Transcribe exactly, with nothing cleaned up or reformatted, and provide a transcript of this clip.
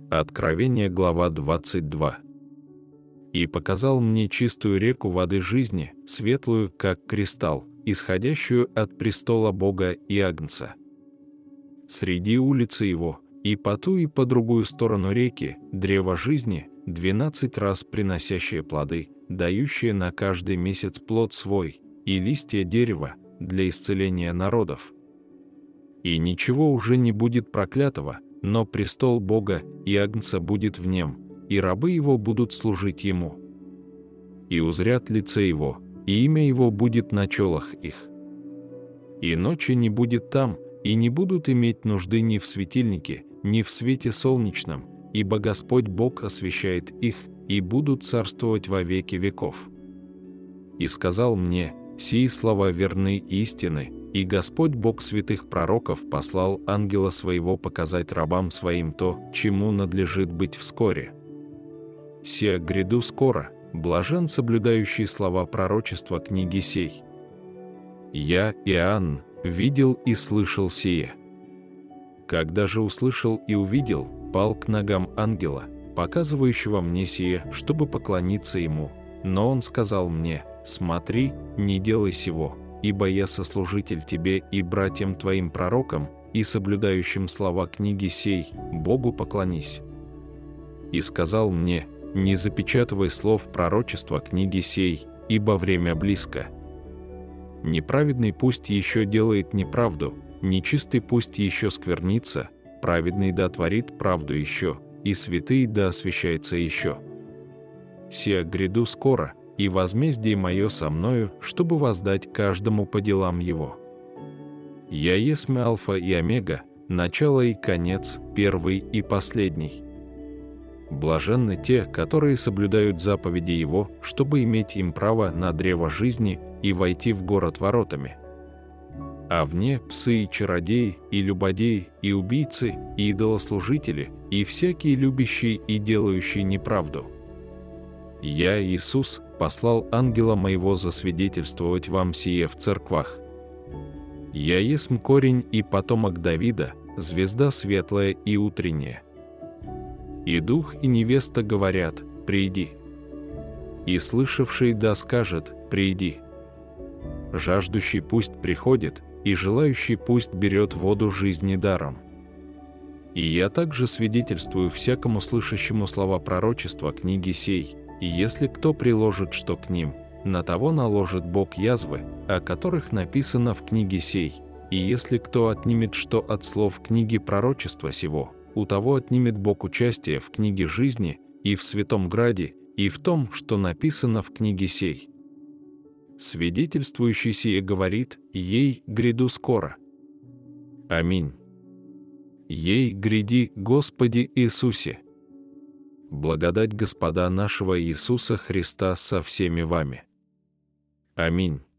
Откровение, глава двадцать два. «И показал мне чистую реку воды жизни, светлую, как кристалл, исходящую от престола Бога и Агнца. Среди улицы его, и по ту и по другую сторону реки, древо жизни, двенадцать раз приносящее плоды, дающее на каждый месяц плод свой, и листья дерева для исцеления народов. И ничего уже не будет проклятого, но престол Бога и Агнца будет в нем, и рабы его будут служить ему. И узрят лице его, и имя его будет на челах их. И ночи не будет там, и не будут иметь нужды ни в светильнике, ни в свете солнечном, ибо Господь Бог освещает их, и будут царствовать во веки веков. И сказал мне: сии слова верны и истины, и Господь Бог святых пророков послал ангела своего показать рабам своим то, чему надлежит быть вскоре. Сия гряду скоро, блажен соблюдающий слова пророчества книги сей. Я, Иоанн, видел и слышал сие. Когда же услышал и увидел, пал к ногам ангела, показывающего мне сие, чтобы поклониться ему. Но он сказал мне: смотри, не делай сего, ибо я сослужитель тебе и братьям твоим пророкам, и соблюдающим слова книги сей, Богу поклонись. И сказал мне: не запечатывай слов пророчества книги сей, ибо время близко. Неправедный пусть еще делает неправду, нечистый пусть еще сквернится, праведный да творит правду еще, и святый да освящается еще. Сия гряду скоро, и возмездие мое со мною, чтобы воздать каждому по делам его. Я есть Алфа и Омега, начало и конец, первый и последний. Блаженны те, которые соблюдают заповеди Его, чтобы иметь им право на древо жизни и войти в город воротами. А вне псы и чародеи, и любодеи, и убийцы, и идолослужители, и всякие любящие и делающие неправду. Я, Иисус, послал ангела моего засвидетельствовать вам сие в церквах. Я есть корень и потомок Давида, звезда светлая и утренняя. И дух и невеста говорят: приди. И слышавший да скажет: приди. Жаждущий пусть приходит, и желающий пусть берет воду жизни даром. И я также свидетельствую всякому слышащему слова пророчества книги сей, и если кто приложит что к ним, на того наложит Бог язвы, о которых написано в книге сей, и если кто отнимет что от слов книги пророчества сего, у того отнимет Бог участие в книге жизни и в святом граде, и в том, что написано в книге сей. Свидетельствующий сие говорит: ей гряду скоро. Аминь. Ей гряди, Господи Иисусе. Благодать Господа нашего Иисуса Христа со всеми вами. Аминь.